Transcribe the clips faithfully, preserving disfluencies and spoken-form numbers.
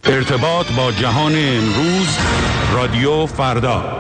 ارتباط با جهان امروز، رادیو فردا.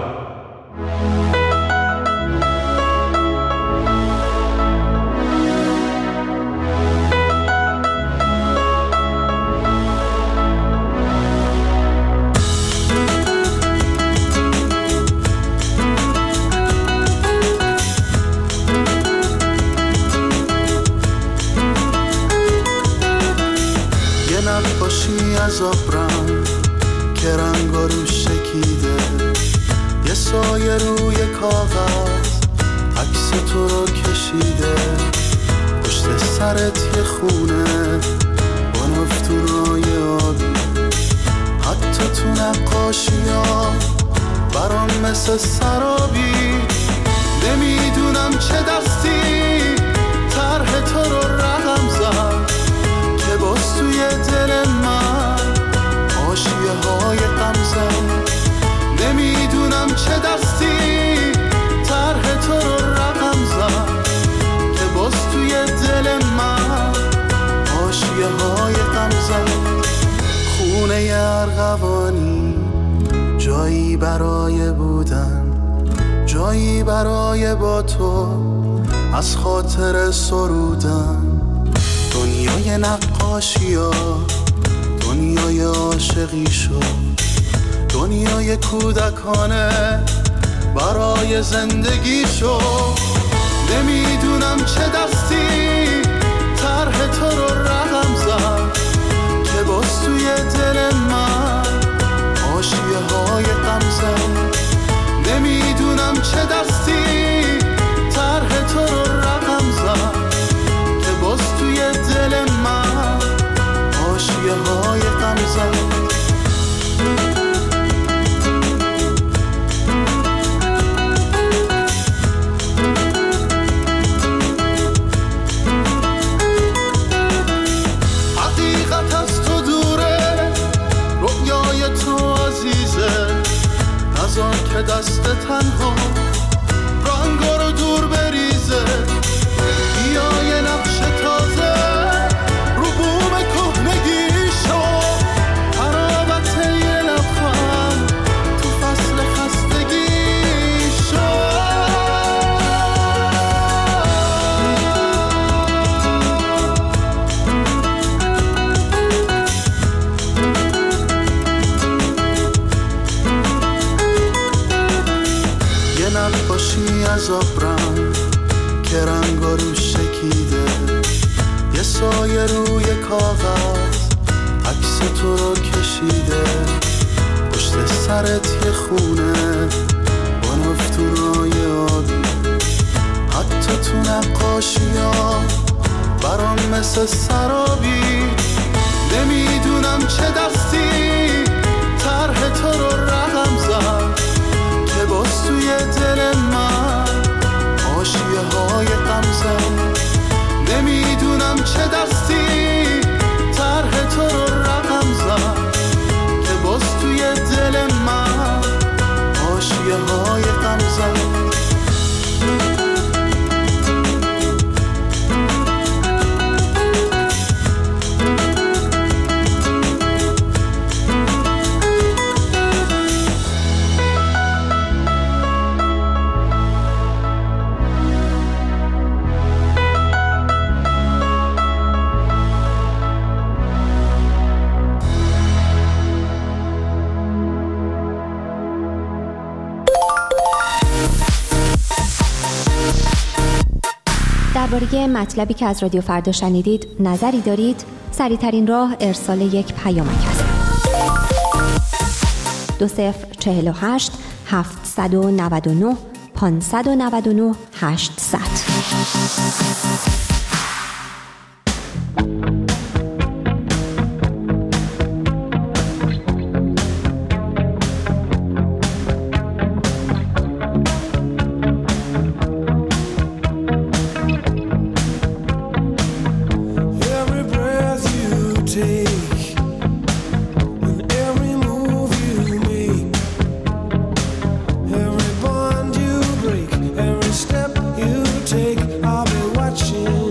از آبرم که رنگا روش شکیده، یه سایه روی کاغذ عکس تو رو کشیده، پشت سرت یه خونه با نفتونای آبی، حتی تو نقاشی ها برام مثل سرابی. نمیدونم چه دستی طرح تو رو رقم زد که باز توی دل من حاشیه های غم زد. نمیدونم چه دستی طرح تو رو رقم زد که باز توی دل من حاشیه های غم زد. خونه ارغوانی جایی برای بودن، جایی برای با تو از خاطر سرودن. دنیای نقاشی ها دنیای عاشقی شد، دنیای کودکانه برای زندگی شد. نمیدونم چه دستی طرح تو رو رقم زد که باز توی دل من حاشیه های غم زد. نمیدونم چه دستی طرح تو رو رقم زد که باز توی دل من حاشیه های غم زد. حقیقت از تو دوره، رویای تو عزیزه، نذار که دست تنها رنگا رو دور بریزه. بیا یه نقش تازه رو بوم کهنگی شو، حرارت یه لبخند تو فصل خستگی شو. یه نقاشی از آبرم که رنگا روش شکیده، یه سایه روی کاغذ عکس تو رو کشیده، پشت سرت یه خونه با نفتونای آبی، حتی تو نقاشی ها برام مثل سرابی. نمیدونم چه دستی طرح تو رو رقم زد که باز توی دل من حاشیه های غم زد. نمیدونم چه دستی طرح تو رو رقم زد که باز توی دل من حاشیه های غم زد. درباره مطلبی که از رادیو فردا شنیدید نظری دارید؟ سریع‌ترین راه ارسال یک پیامک است. دو صفر چهل و هشت هفتصد و نود و نه پانصد و نود و نه هشتصد. Every step you take, I'll be watching.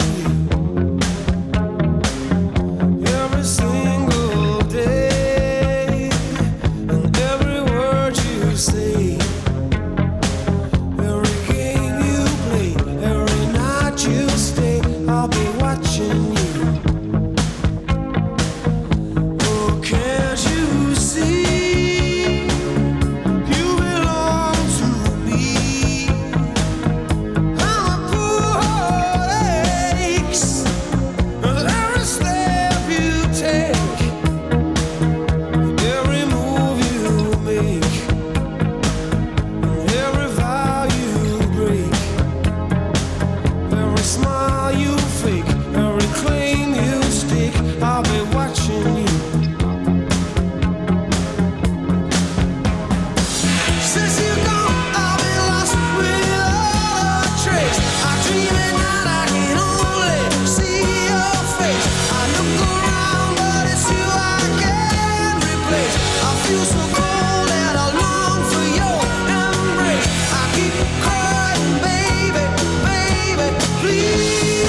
feel so cold and I long for your embrace. I keep crying, baby, baby, please.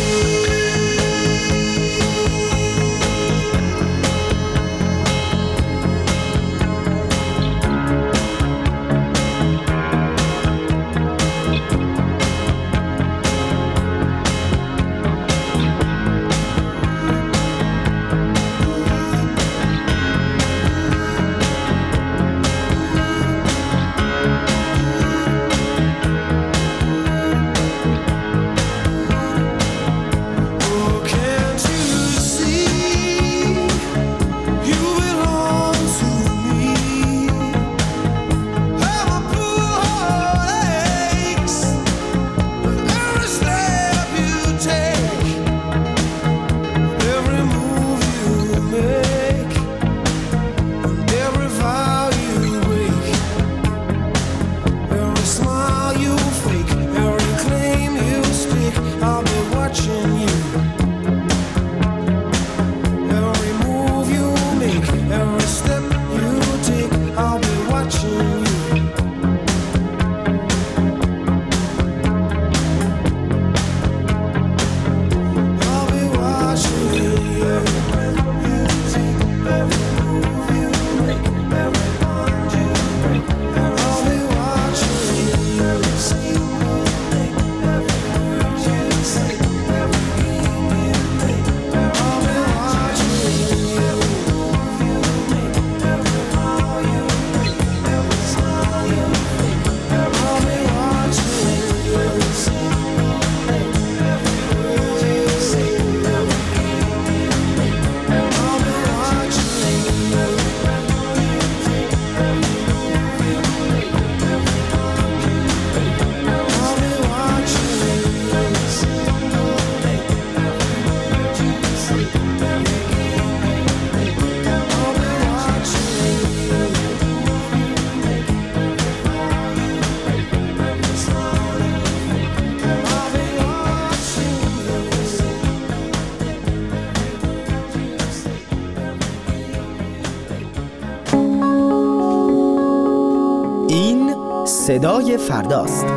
صدای فرداست.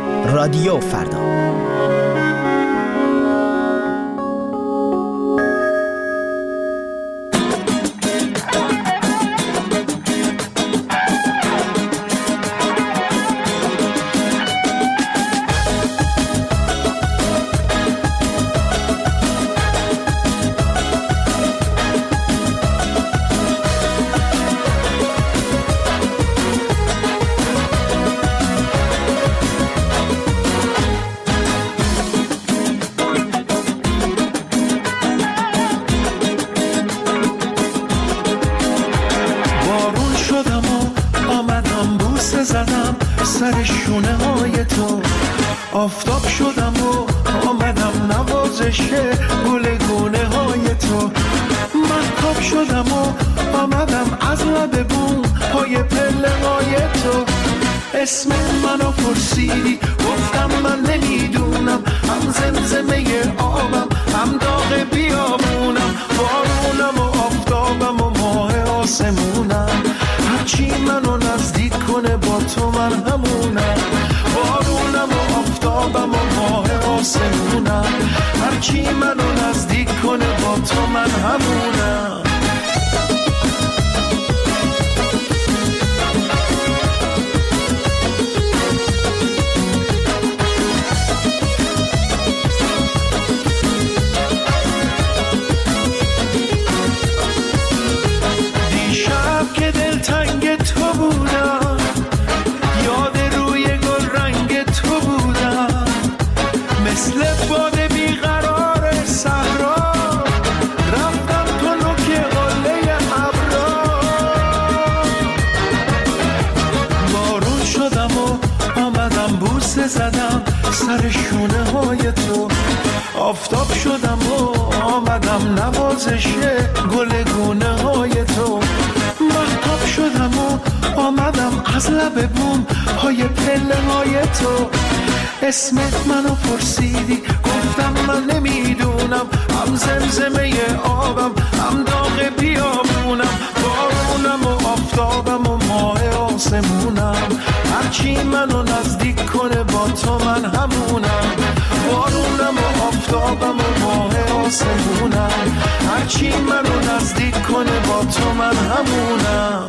رادیو فردا. سر شونه های تو آفتاب شدم و آمدم نوازش گل گونه های تو مهتاب شدم و آمدم از لب بوم پای پله های تو اسم منو پرسیدی گفتم من نمیدونم هم زمزمه آبم هم داغ بیابونم بارونم و آفتابم و ماه آسمونم هرچی منو نزدیک کنه با تو من همونم بارونم و آفتابم و ماه آسمونم هرچی منو نزدیک کنه با تو من همونم زدم سر شونه های تو آفتاب شدم و آمدم نوازش گل گونه های تو مهتاب شدم و آمدم از لب بوم پای پله های تو اسمت منو پرسیدی گفتم من نمیدونم هم زمزمه آبم هم داغ بیابونم بارونم و آفتابم هرچی منو نزدیک کنه با تو من همونم، بارونم و آفتابم و ماه آسمونم، هرچی منو نزدیک کنه با تو من همونم.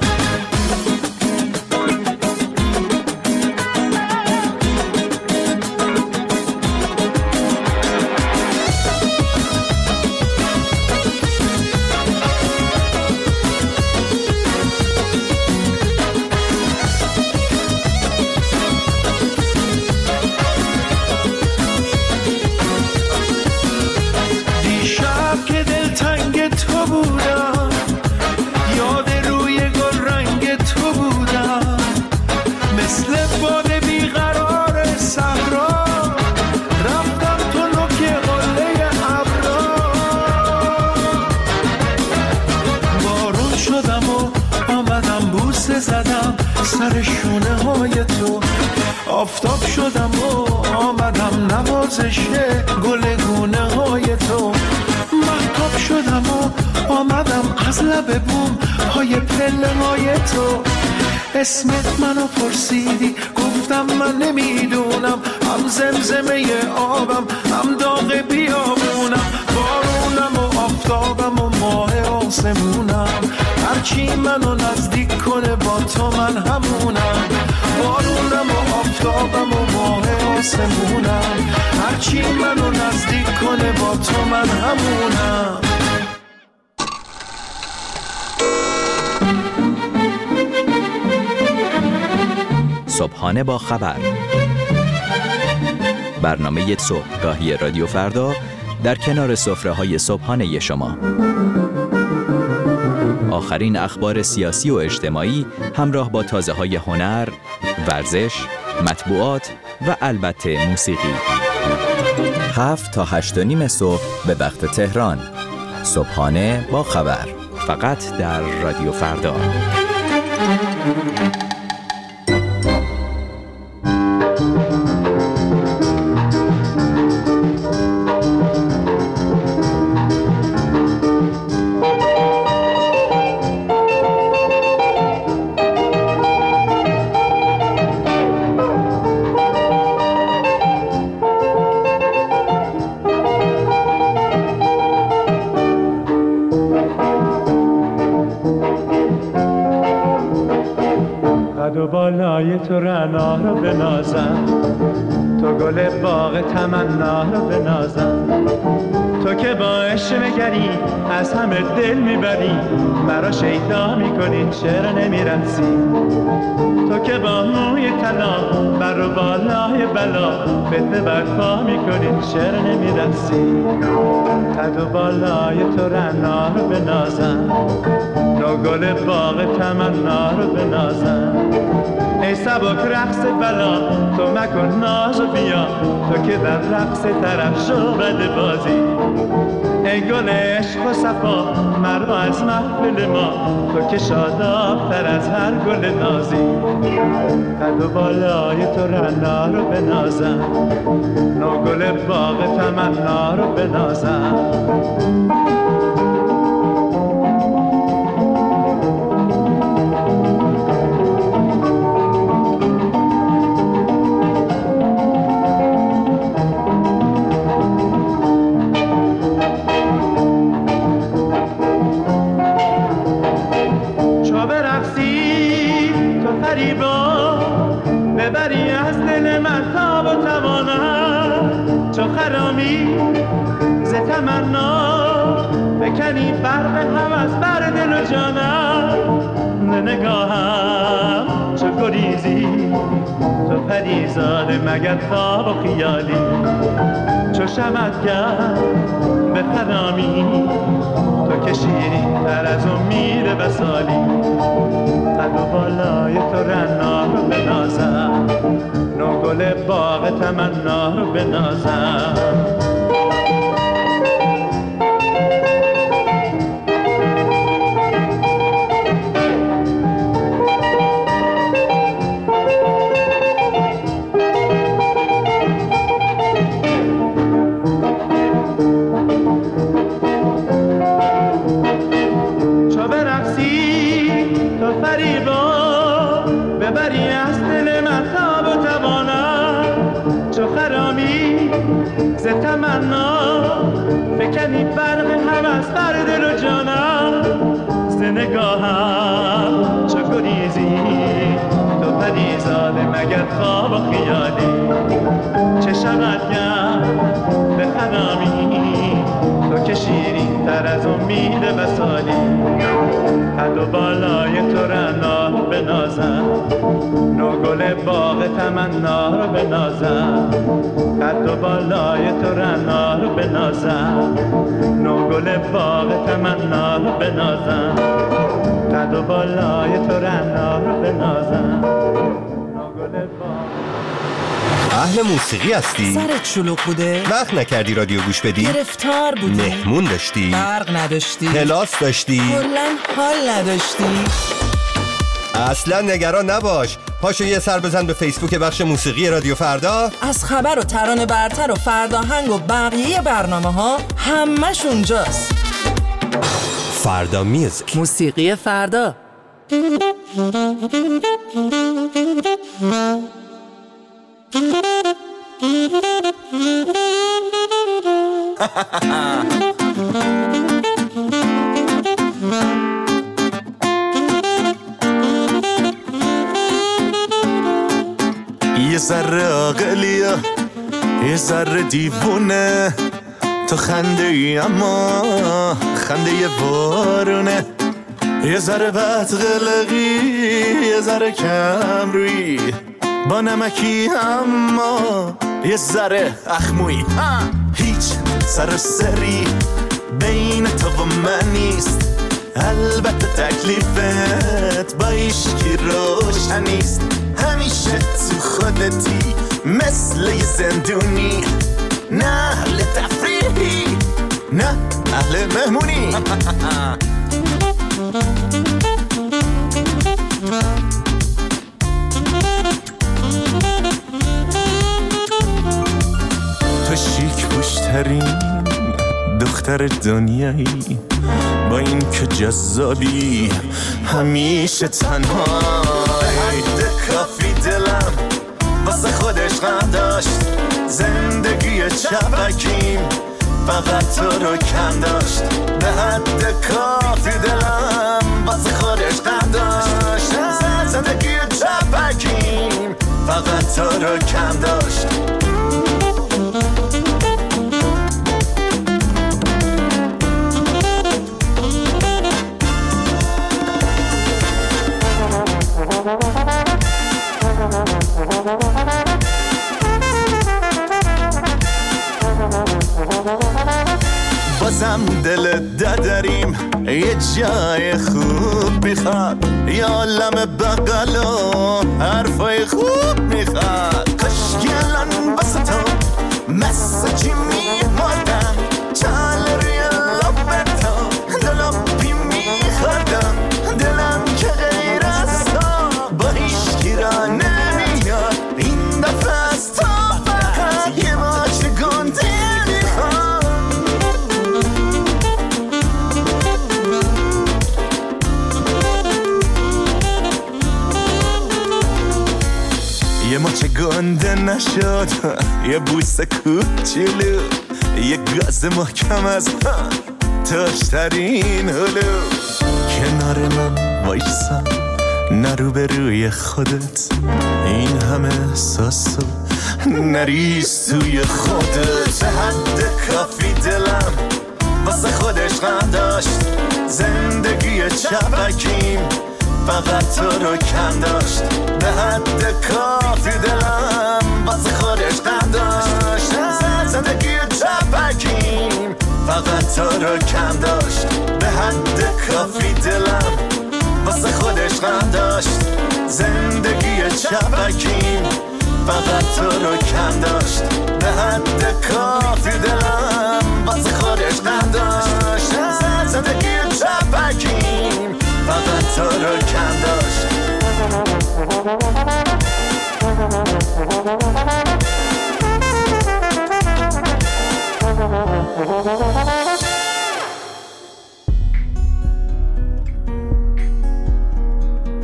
سر شونه های تو آفتاب شدم و آمدم نوازش گل گونه های تو، مهتاب شدم و آمدم از لب بوم های پله های تو، اسمت منو پرسیدی گفتم من نمیدونم، هم زمزمه آبم هم داغ بیابونم، بارونم و آفتابم و ماه آسمونم، هرچی منو نزدیک کنه با تو من همونم، بارونم و آفتابم و ماه آسمونم، هرچی منو نزدیک کنه با تو من همونم. صبحانه با خبر، برنامه صبحگاهی رادیو فردا در کنار سفره‌های صبحانه شما. آخرین اخبار سیاسی و اجتماعی همراه با تازه‌های هنر، ورزش، مطبوعات و البته موسیقی. هفت تا هشت و نیم صبح به وقت تهران. صبحانه با خبر، فقط در رادیو فردا. بالای تو رعنا رو بنازم، تو گل باغ تمنا رو بنازم، تو که با عشق نگری از همه دل میبری، مرا شیدا میکنی چرا نمیرسی، تو که با موی طلا بر و بالای بلا فتنه برپا میکنی چرا نمیرسی، قد و بالای تو رعنا رو بنازم، نو گل باغ تمنا رو بنازم، ای سبک رقص بلا تو مکن ناز و بیا، تو که در رقص طرف شو بد بازی، ای گل عشق و صفا مرا از محفل ما، تو که شاداب تر از هر گل نازی، قد و بالای تو رعنا رو بنازم، نو گل باغ تمنا رو بنازم. ببری از دل من تاب و توانم، چو خرامی ز تمنا بکنی برق هوس بر دل و جانم، نگاهم چو گریزی تو پریزاده مگر خواب و خیالی، چو شمعت کرد به خرامی تو که شیرین تر از امید وصالی، قد و بالای تو رعنا رو بنازم، نو گل باغ تمنا رو بنازم. ببری از دل من ز تمنا فکنی برق هوس بر دل و جانم، ز نگاهم چو گریزی تو پدیزاده مگر خواب و خیالی. چه شود گر بخرامی تو که شیرین تر از امید وصالی. قد و بالای تو رعنا رو بنازم، نو گل باغ تمنا رو بنازم. قد و بالای تو رعنا رو بنازم، نو گل باغ تمنا رو بنازم. قد و بالای تو رعنا رو بنازم، نو گل باغ. اهل موسیقی هستی؟ سرت شلوغ بوده؟ وقت نکردی رادیو گوش بدی؟ گرفتار بودی؟ مهمون داشتی؟ برق نداشتی؟ کلاس داشتی؟ کلاً حال نداشتی؟ اصلا نگران نباش، پاشو یه سر بزن به فیسبوک بخش موسیقی رادیو فردا. از خبر و ترانه برتر و فرداهنگ و بقیه برنامه ها همش اونجاست. فردا میوزیک، موسیقی فردا. یه ذره عاقلیه یه ذره دیوونه، تو خنده ای اما خنده یه بارونه. یه ذره بدقلقی یه ذره کم روی، با نمکی اما یه ذره اخموی. هیچ سر سری بین تو و من نیست، البته تکلیفت با ایشکی روشن نیست. همیشه تو خودتی مثل یه زندونی، نه اهل تفریحی نه اهل مهمونی. تو شیک پوشترین دختر دنیایی، با این که جذابی همیشه تنهایی. کافی دلم واسه خودش غم داشت، زندگی چپکیم فقط تو رو کم داشت. به حد کافی دلم واسه خودش غم داشت، زندگی چپکیم فقط تو رو کم داشت. بازم دل دادریم یه جای خوب میخواد، یه عالم بغل و حرفای خوب میخواد. کاشکی الان باسه تو مسیجی میمادم، چال روی لب تو دلوپی میخوردم. دلم که غیر از تو با هیچکی را نمیاد، این دفعه از تو فقط یه ماچ گنده میخواد. یه ماچ گنده نشد، یه بوس کوچولو، یه گاز محکم از تاشترین هلو. کنار من وایسا نرو به روی خودت، این همه احساسو نریز توی خودت. به حد کافی دلم واسه خودش غم داشت، زندگی چپکیم فقط تو رو کم داشت. به حد کافی دلم واسه خودش غم داشت، زندگی چپکیم فقط تو رو کم داشت. به حد کافی دلم واسه خودش غم داشت، زندگی چپکیم فقط تو رو کم داشت. به حد کافی دلم واسه خودش غم داشت، زندگی چپکیم فقط تو رو کم داشت.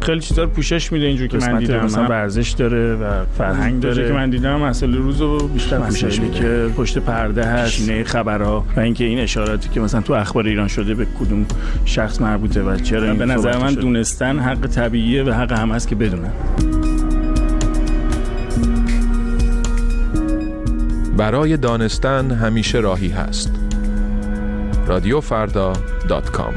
خیلی چیزا رو پوشش میده اینجوری که من دیدم، مثلا ورزش داره و فرهنگ داره که من دیدم مسئله روزو بیشتر پوشش میده که پشت پرده هست، نه خبرها و اینکه این اشاراتی که مثلا تو اخبار ایران شده به کدوم شخص مربوطه و چرا این به نظر من دونستن حق طبیعیه و حق همه است که بدونن. برای دانستن همیشه راهی هست. رادیو فردا دات کام.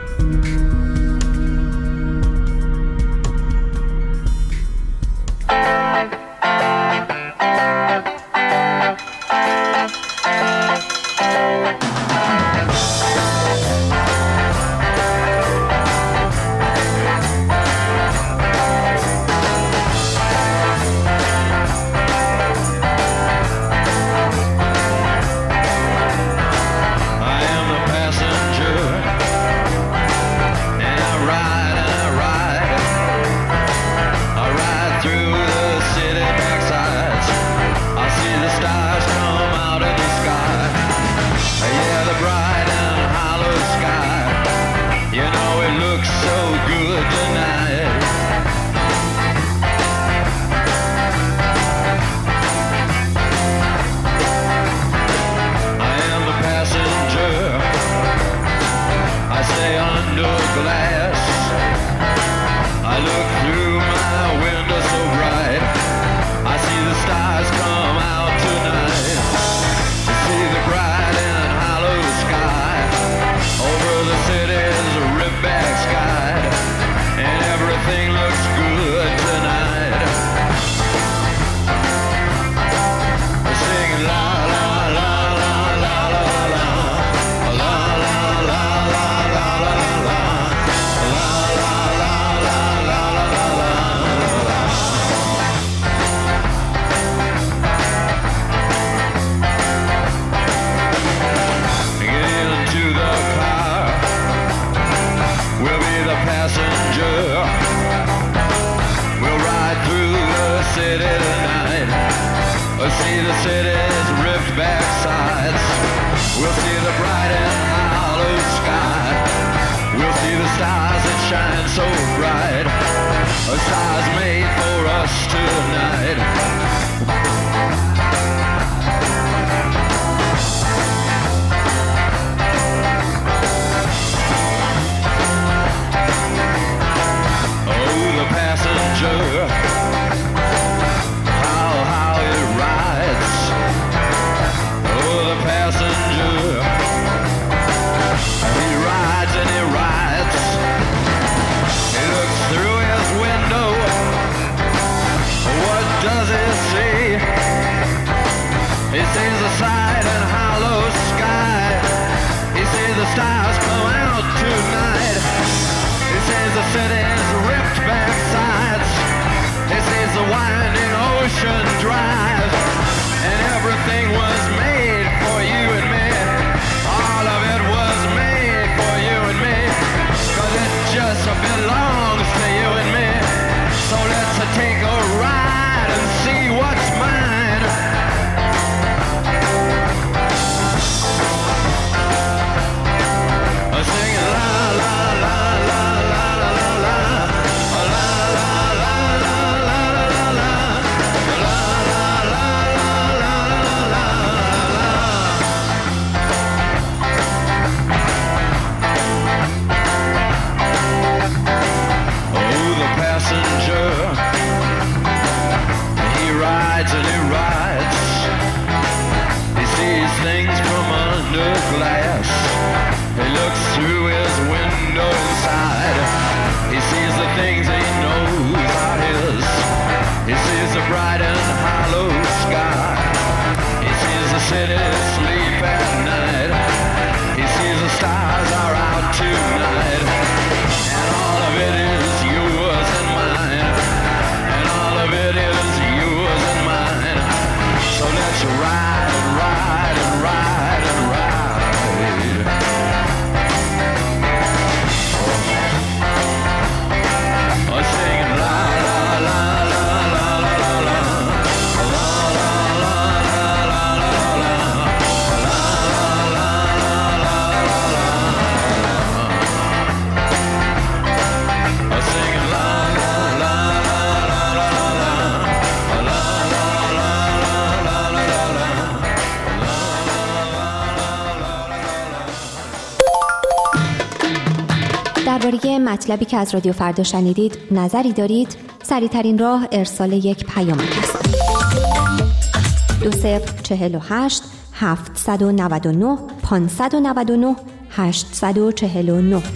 مطلبی که از رادیو فردا شنیدید نظری دارید، سریع‌ترین راه ارسال یک پیامک است. دو صفر چهل و هشت هفتصد و نود و نه پانصد و نود و نه هشتصد و چهل و نه.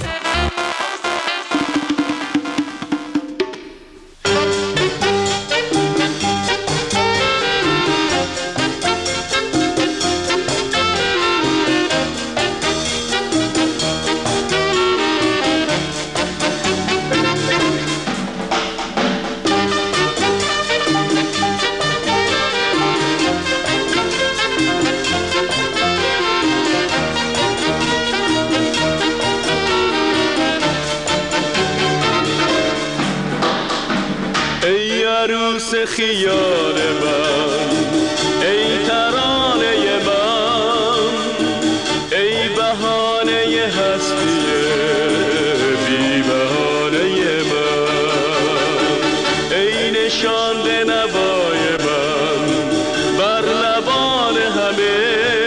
خیال من ای ترانه من، ای بهانه هستی بی بهانه من، ای نشانده نوای من بر لبان همه،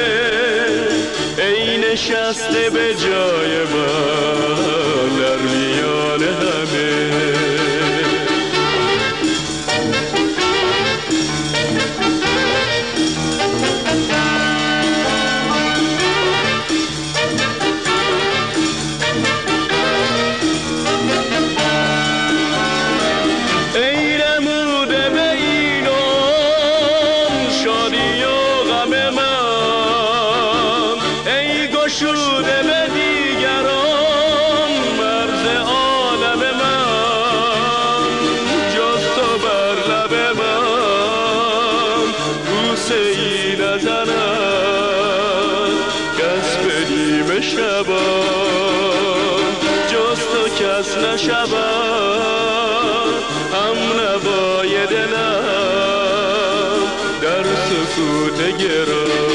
ای نشسته به جای من در میان همه. هم نوای دلم در سکوت گرام.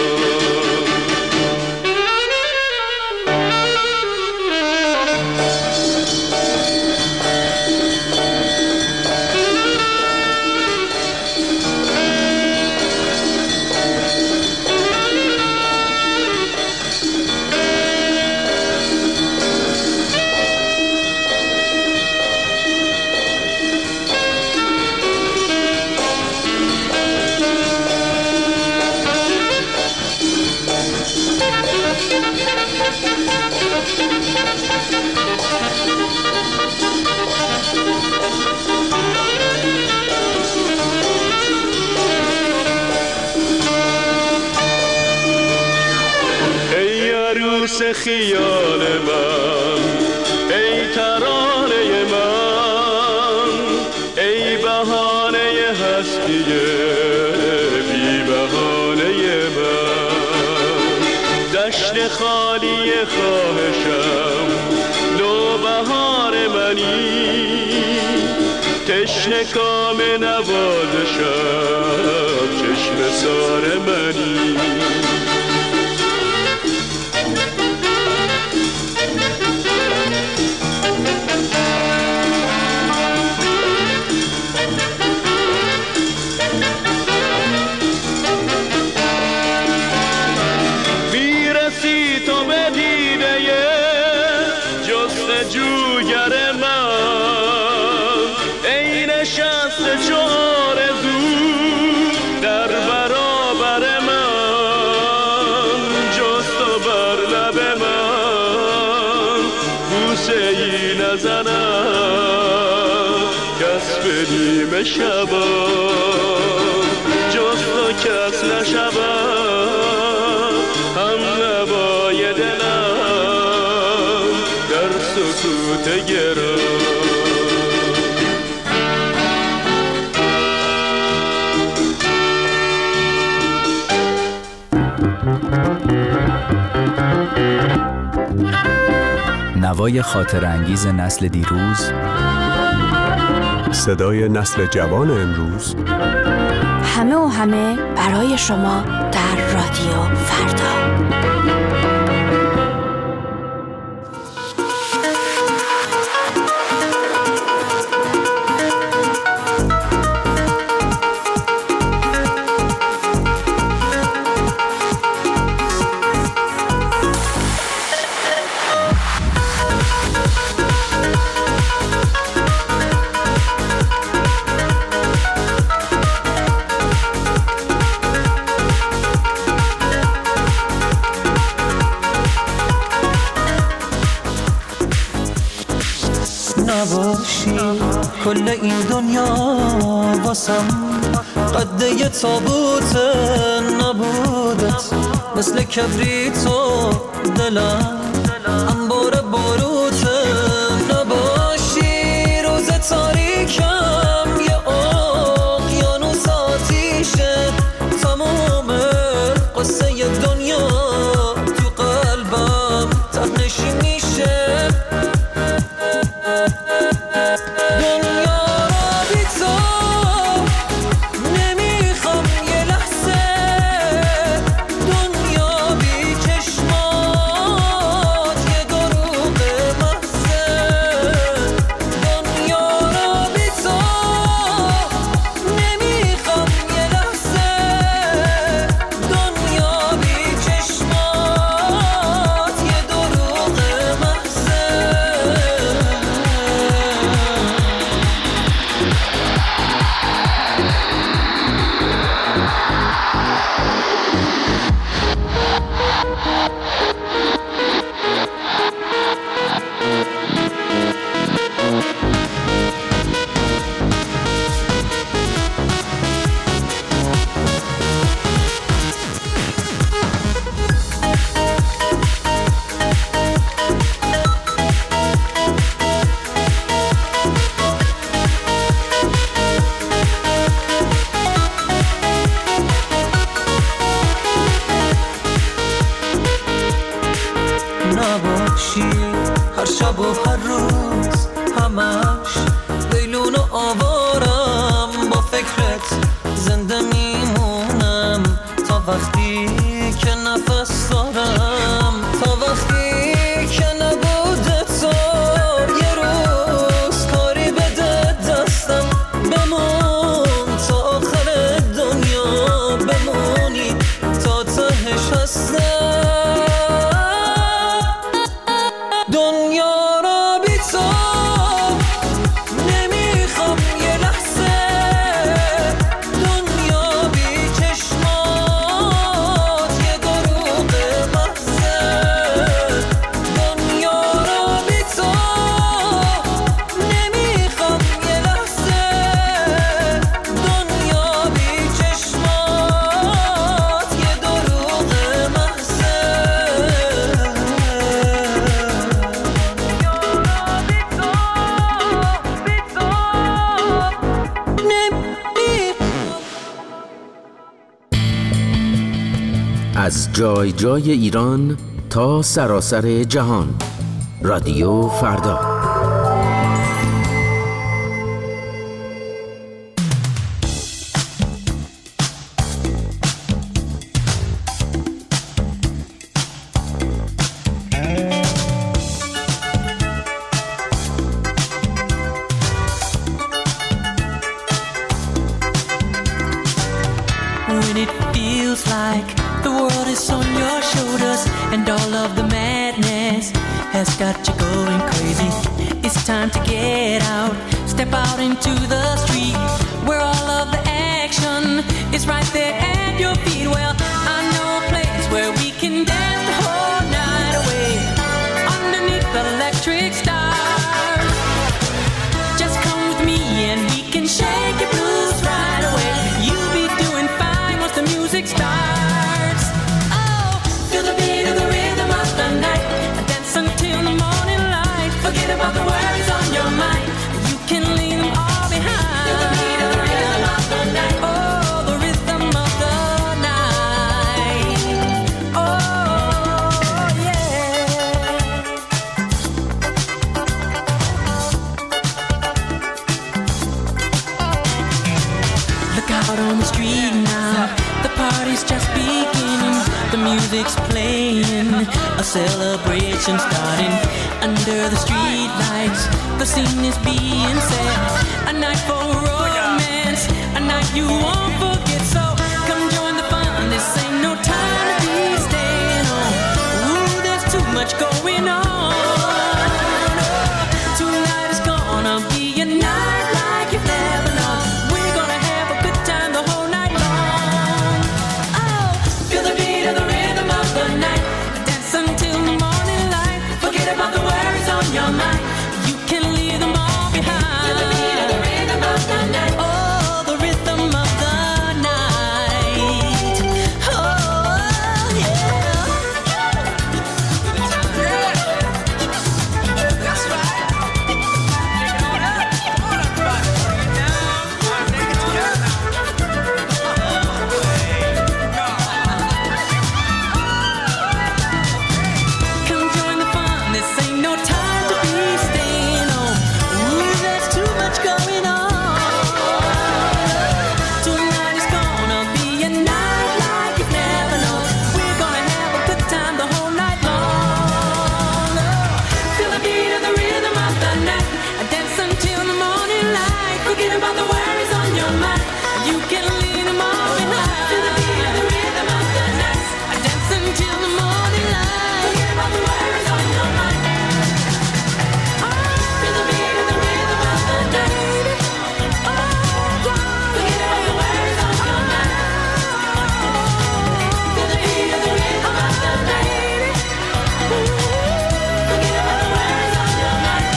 خیال من ای ترانه من، ای بهانه هستی بی بهانه من، دشت خالی خواهشم نوبهار منی، تشنه کام نوازشم چشم سار منی. شبا جز تو کس نشبا، هم نوای دلم در سکوت گرام. نوای خاطر انگیز نسل دیروز، صدای نسل جوان امروز، همه و همه برای شما در رادیو فردا. نباشی کل این دنیا واسم قده یه تابوت نبودت مثل کبریتو دلم انبار باروت نباشی روز تاریکم یه اقیانوس آتیشه تمام قصه دنیا تو قلبم تهنشی میشه دنیا را بی تو نمیخوام یه لحظه دنیا بی چشمات یه دروغ محضه دنیا را بی تو نمیخوام یه لحظه دنیا بی چشمات یه دروغ محضه نباشی هر شب و هر روز همش لیلون و آوارم با فکرت زنده میمونم تا وقتی که نفس دارم تا وقتی که نبوده تو یه روز کاری بده دستم بمون تا آخر دنیا بمونی تا تهش هستم دنیا را بی تو نمیخوام یه لحظه دنیا بی چشمات یه دروغ محضه دنیا را بی تو نمیخوام یه لحظه دنیا بی چشمات یه دروغ محضه از جای جای ایران تا سراسر جهان رادیو فردا. When it feels like the world is on your shoulders and all of the madness has got you going crazy, it's time to get out, step out into the street where all of the action is right there at your feet. Well, I know a place where we can dance the whole night away underneath the electric stars. Just come with me and we can shake your blues right away. You'll be doing fine once the music starts. Oh, feel the beat of the rhythm of the night. Dance until the morning light. Forget about the worries on your mind. You can leave them all behind. Feel the beat of the rhythm of the night. Oh, the rhythm of the night. Oh, yeah. Look out on the street now. The party's just beginning. The music's playing. A celebration starting under the street lights. The scene is being set. A night for romance. A night you won't forget. So come join the fun. This ain't no time to be staying home. Ooh, there's too much going on. Oh, tonight is gonna be a night like you've never known. We're gonna have a good time the whole night long. Oh, feel the beat of the rhythm of the night. Dance until the morning light. Forget about the worries on your mind. You can leave them all behind. Forget about the worries on your mind. You can leave them all behind. To the beat of the rhythm of the night. I dance until the morning light. Forget about the worries on your mind. To the beat of the rhythm of the night. Forget about the worries on your mind. To the beat of the rhythm of the night. Forget about the worries on your mind.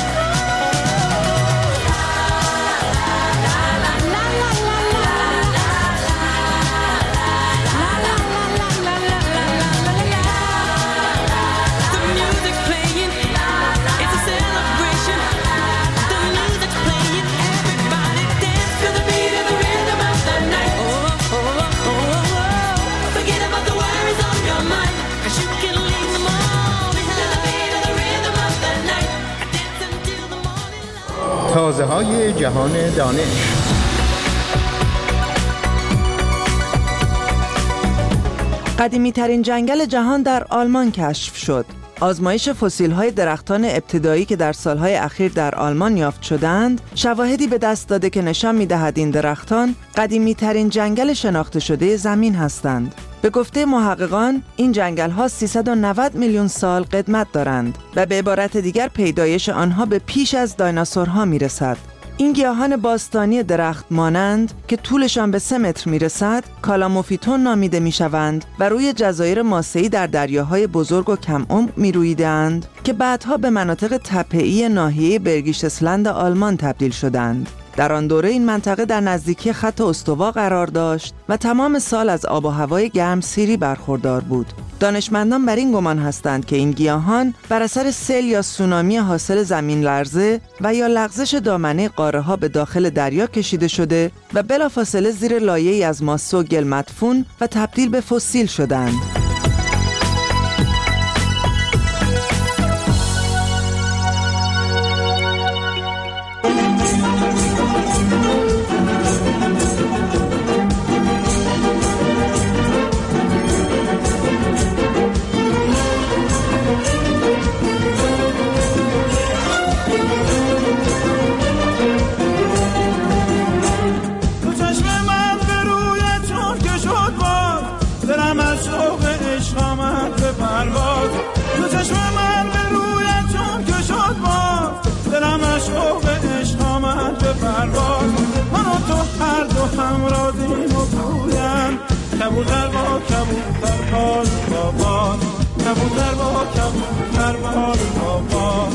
The music's playing, it's a celebration. The music's playing, everybody dance to the beat of the rhythm of the night. Oh, oh, oh, oh, oh. Forget about the worries on your mind, 'cause you can leave them all behind. To the beat of the rhythm of the night. I dance until the morning light. تازه های جهان دانش. قدیمی ترین جنگل جهان در آلمان کشف شد. آزمایش فسیل های درختان ابتدایی که در سالهای اخیر در آلمان یافت شدند، شواهدی به دست داده که نشان می‌دهد این درختان قدیمی ترین جنگل شناخته شده زمین هستند. به گفته محققان، این جنگل‌ها سیصد و نود میلیون سال قدمت دارند و به عبارت دیگر پیدایش آنها به پیش از دایناسورها می‌رسد. این گیاهان باستانی درخت مانند که طولشان به سه متر میرسد کالاموفیتون نامیده میشوند و روی جزایر ماسه‌ای در دریاهای بزرگ و کم عمق میرویدند که بعدها به مناطق تپه‌ای ناحیه برگیشتسلند آلمان تبدیل شدند. در آن دوره این منطقه در نزدیکی خط استوا قرار داشت و تمام سال از آب و هوای گرمسیری برخوردار بود. دانشمندان بر این گمان هستند که این گیاهان بر اثر سیل یا سونامی حاصل زمین لرزه و یا لغزش دامنه قاره‌ها به داخل دریا کشیده شده و بلافاصله زیر لایه‌ای از ماسه و گل مدفون و تبدیل به فسیل شدند. کبوتر با کبوتر بال با بال کبوتر با کبوتر بال با بال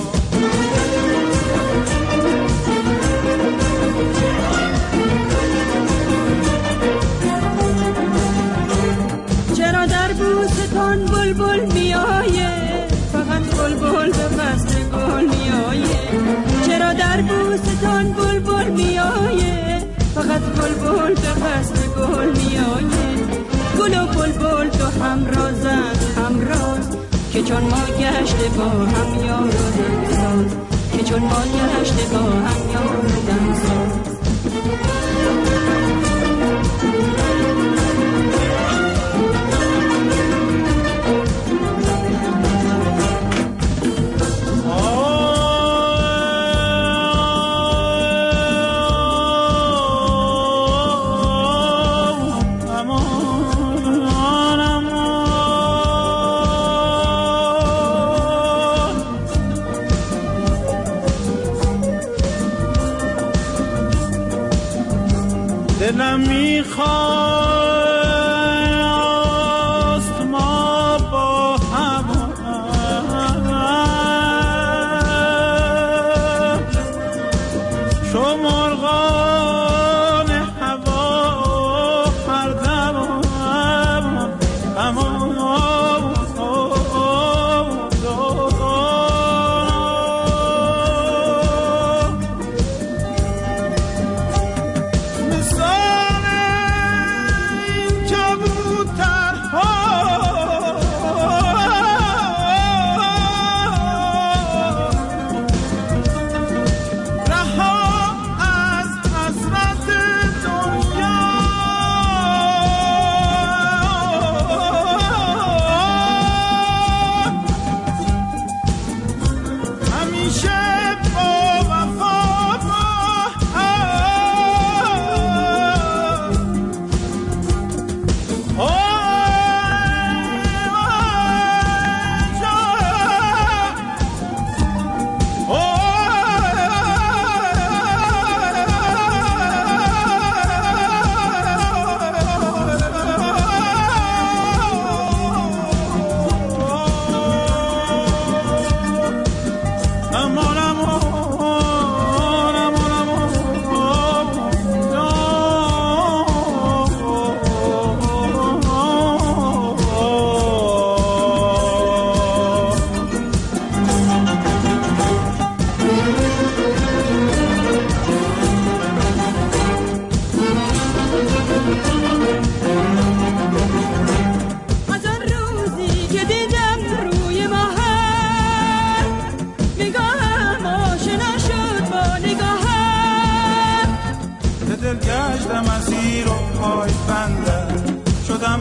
چرا در بوستان بلبل میآیه فقط بلبل به قصد گل میآیه چرا در بوستان بلبل میآیه فقط بلبل به قصد گل میآیه گل و بلبل تو همرازند همراز که چون ما گشته با هم یار و دمساز که چون ما گشته با هم یار و دمساز دلم میخواست ما با هم شو مرغان هوا هر دم اما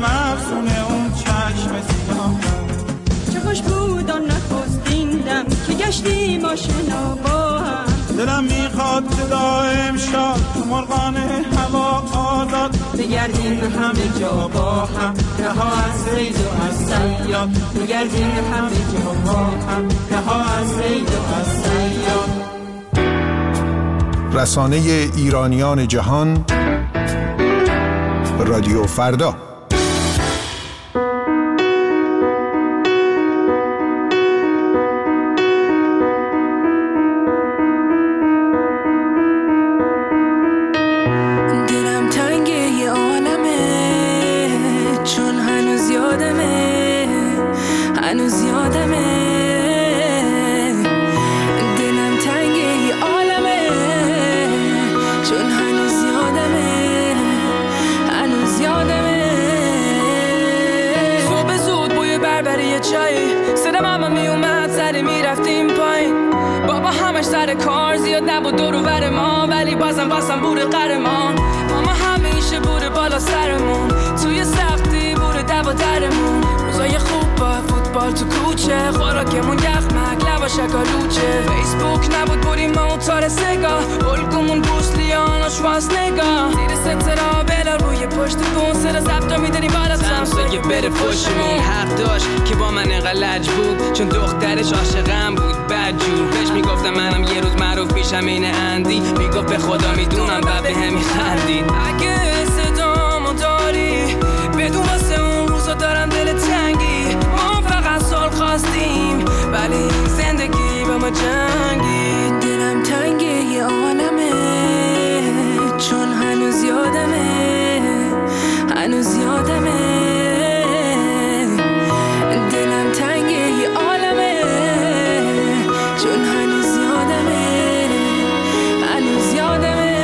افسونه اون چشم سیاه. چه خوش بود آن نخستین دم که گشتیم آشنا با هم. دلم میخواد که دائم شاد تو مرغان هوا آزاد بگردیم همه جا با هم، رها از صید و از صیاد. بگردیم همه جا با هم، رها از صید و از صیاد. رسانه ایرانیان جهان، رادیو فردا. دلم تنگ یه عالمه چون هنوز یادمه، هنوز یادمه. دلم تنگ یه عالمه چون هنوز یادمه، هنوز یادمه. صبح زود بوی بربری یه چای، صدا ماما می اومد سری می رفتیم پایین. بابا همش سر کار زیاد نبود دور و بر ما، ولی بازم بازم بود قهرمان. ماما همیشه بود بالا سرمون، توی سختی بود دب و درمون. روزای خوب با فوتبال تو کوچه، خوراکمون یخمک لبا شکالوچه. فیسبوک نبود بودیم موتار سگا، الگومون بوسلیان و شواز نگاه. زیر سترا بلار روی پشت بون، سر زبطا میداریم بالا سمسایه بره پشتمون. حق داشت که با من اینقدر لج بود، چون دخترش عاشقم بود بدجور. بهش میگفتم منم یه روز معروف میشم این اندی، میگفت به خدا میدونم بعد به هم میخندید. اگه صدامو داری بدون واسه اون روزا دارم دل تنگی. ما فقط سال خواستیم ولی زندگی با ما جنگی. دلم تنگه یه عالمه چون هنوز یادمه، هنوز یادمه. دلم تنگه یه عالمه چون هنوز یادمه، هنوز یادمه.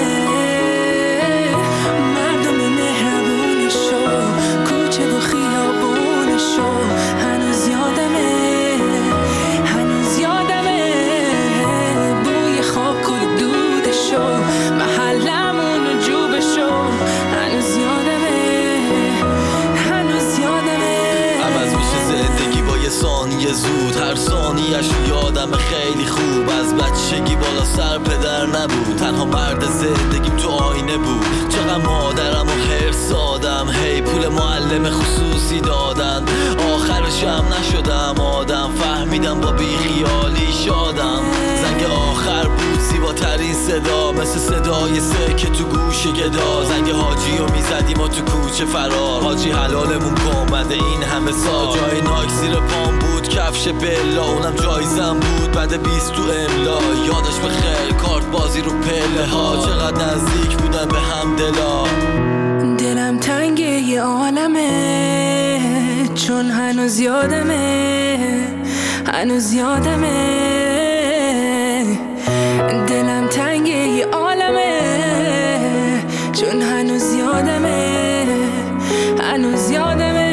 مردم مهربونشو، کوچه و خیابونشو، هنوز یادمه، هنوز یادمه. بوی خاک و دودشو، محلمون و جوبشو، هنوز یادمه، هنوز یادمه. عوض میشه زندگی با یه ثانیه زود، هر ثانیه‌اش یادم خیلی خوب. از بچگی بالا سر پدر نبود، تنها مرد زندگیم تو آینه بود. چقدر مادرم و حرص دادم، هی پول معلم خصوصی دادن. آخرش هم نشدم آدم، فهمیدم با بیخیالی شادم. زنگ آخر بود زیباترین صدا، مثل صدای سکه تو گوش گدا. زنگ حاجی رو میزدیم و تو کوچه فرار، حاجی حلالمون کن بعد این همه سال. جای ناک زیر پام بود، کفش بلا اونم جایزم بود بعد بیست تو املا. یادش بخیر کارت بازی رو پله ها، چقدر نزدیک بودن به هم دلا. دلم تنگه یه عالمه چون هنوز یادمه، هنوز یادمه. دلم تنگه یه عالمه چون هنوز یادمه، هنوز یادمه.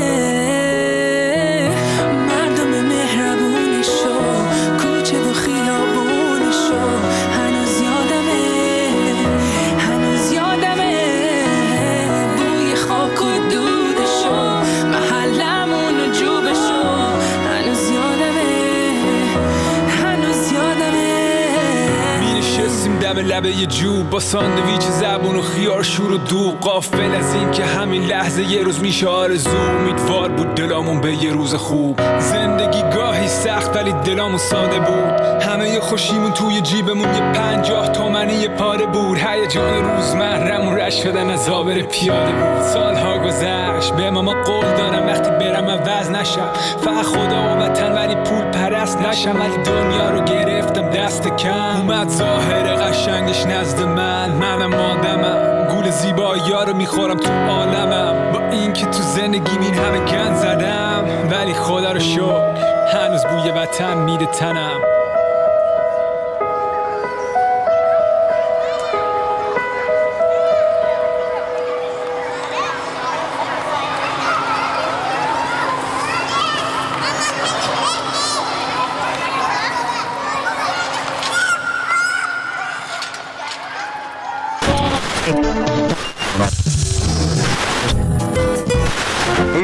مردم مهربونشو، کوچه و خیابونشو، هنوز یادمه، هنوز یادمه. بوی خاک و دودشو، محلمون و جوبشو، هنوز یادمه، هنوز یادمه. نشستیم دم لبه یه جوب با ساندویچ زبون و خیار شور و دوغ. غافل از این که همین لحظه یه روز میشه آرزو. امیدوار بود دلامون به یه روز خوب. زندگی گاهی سخت ولی دلامون ساده بود. همه ی خوشیمون توی جیبمون یه پنجاه تومنی یه پاره بود. هیجان روزمرمون رشت شدن از آبر پیاده بود. سالها گذشت به ماما قول دارم وقتی برم عوض نشم، فقط خدا و وطن ولی پول پرست نشم. ولی دنیا رو گرفتم دست کم، اومد ظاهر قشنگش نزد من. منم آدمم، گول زیبایی ها رو میخورم تو عالمم. با این که تو زندگی این همه گند زدم، ولی خدا رو شکر هنوز بوی وطن میده تنم.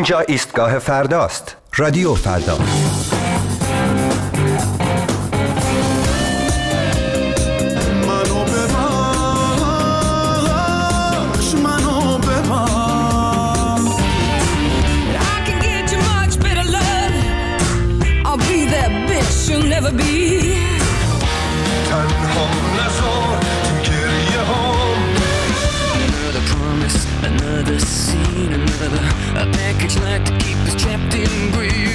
اینجا ایستگاه فرداست. رادیو فردا. منو ببخش، منو ببخش. I can get you much better love. I'll be that bitch you'll never be. تنها نذار تو گریه هام. Another promise, another scene, another a package like to keep us trapped in greed.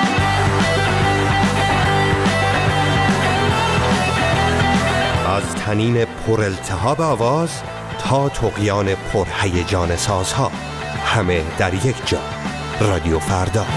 از طنین پر التهاب آواز تا طغیان پر هیجان سازها، همه در یک جا. رادیو فردا.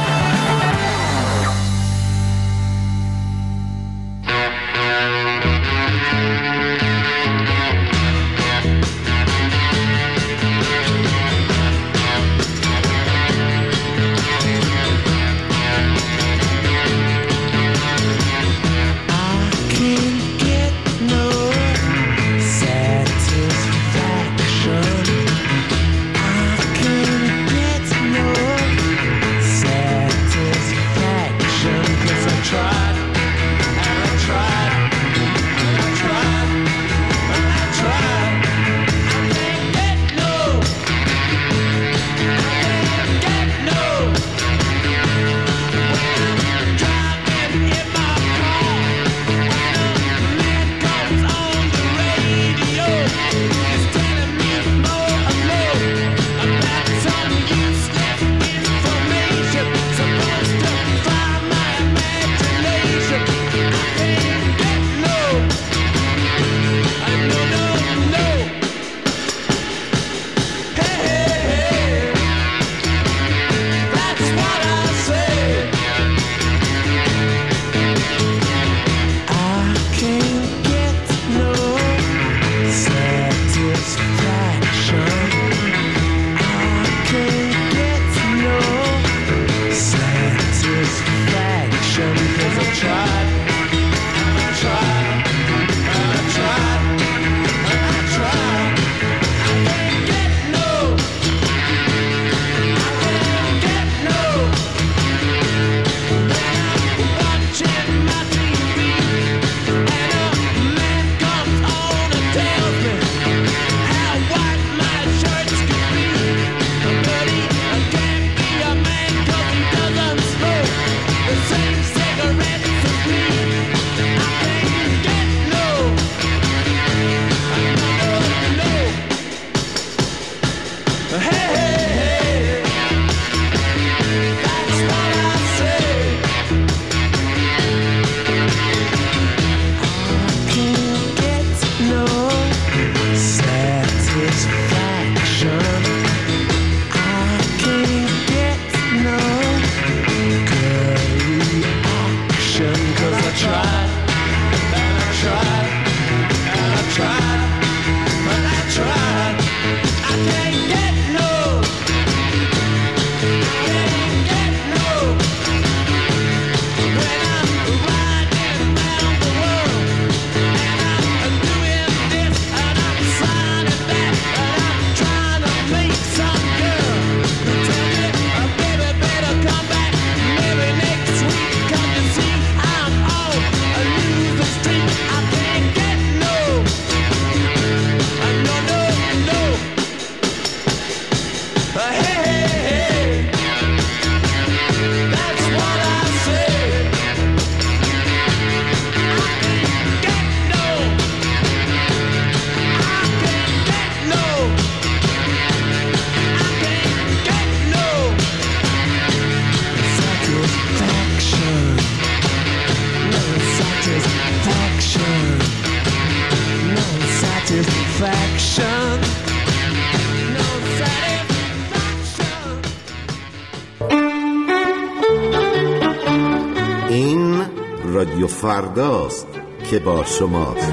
این رادیو فرداست که با شماست.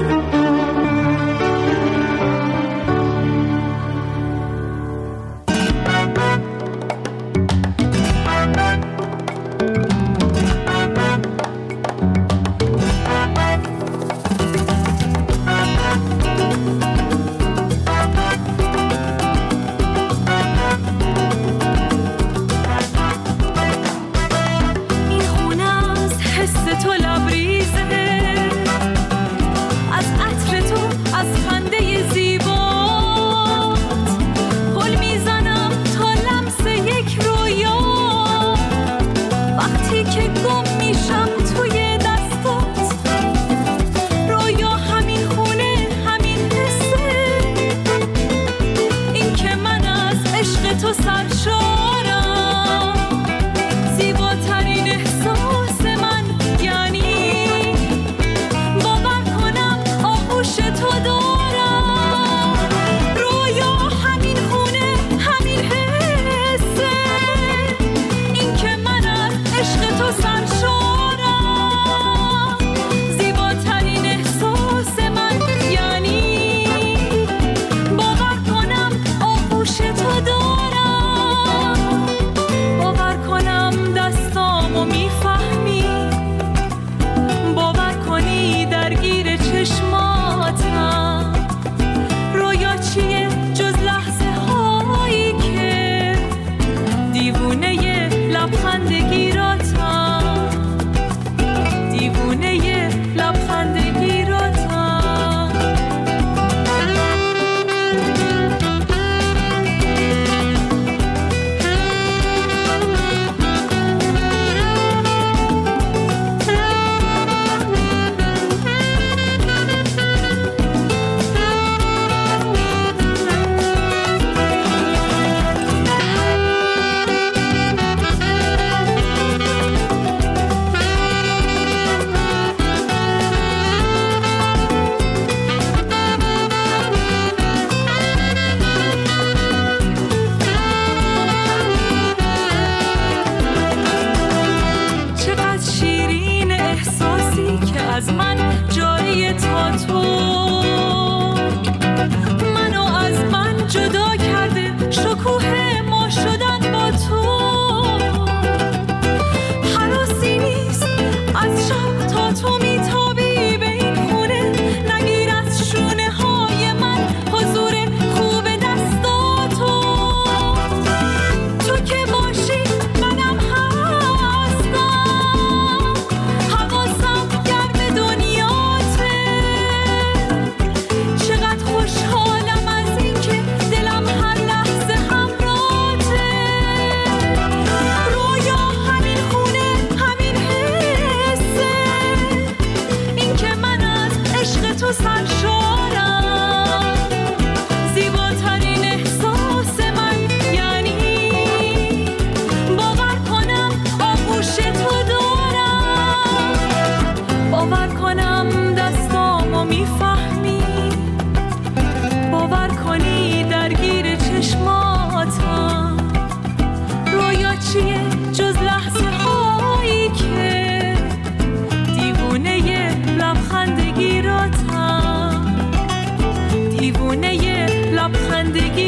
زندگی